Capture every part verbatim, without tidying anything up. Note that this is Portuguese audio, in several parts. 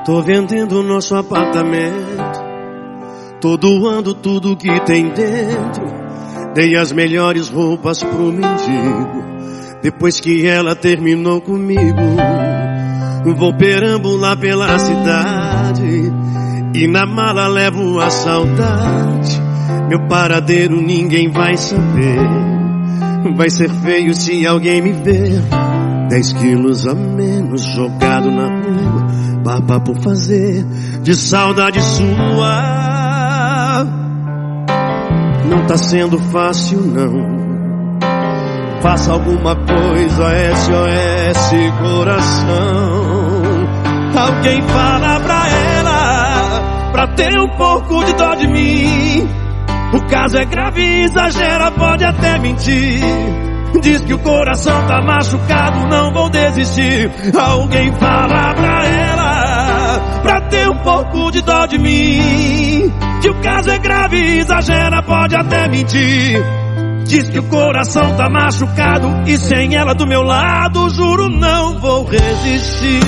Tô vendendo nosso apartamento, tô doando tudo que tem dentro. Dei as melhores roupas pro mendigo, depois que ela terminou comigo. Vou perambular pela cidade e na mala levo a saudade. Meu paradeiro ninguém vai saber, vai ser feio se alguém me ver. Dez quilos a menos jogado na rua, baba por fazer de saudade sua. Não tá sendo fácil não, faça alguma coisa, S O S coração. Alguém fala pra ela, pra ter um pouco de dó de mim. O caso é grave e exagera, pode até mentir. Diz que o coração tá machucado, não vou desistir. Alguém fala pra ela, pra ter um pouco de dó de mim. Que o caso é grave e exagera, pode até mentir. Diz que o coração tá machucado e sem ela do meu lado, juro não vou resistir.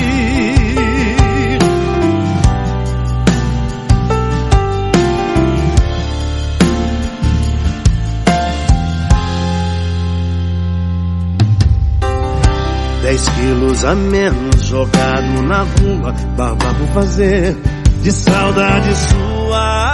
Dez quilos a menos jogado na rua, baba por fazer de saudade sua.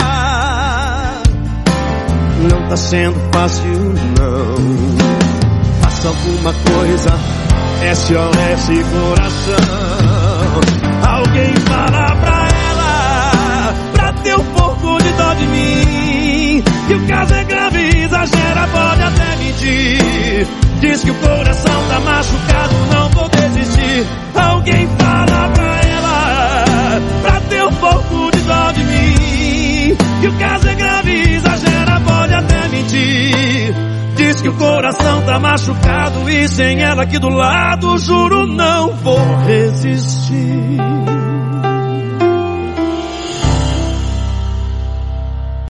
Não tá sendo fácil não, faça alguma coisa, S O S coração. Alguém fala pra ela, pra ter um pouco de dó de mim. Que o caso é grave e exagera, pode até mentir. Diz que o coração tá machucado, não vou desistir. Alguém fala pra ela, pra ter um pouco de dó de mim. Que o caso é grave e exagera, pode até mentir. Diz que o coração tá machucado e sem ela aqui do lado, juro não vou resistir.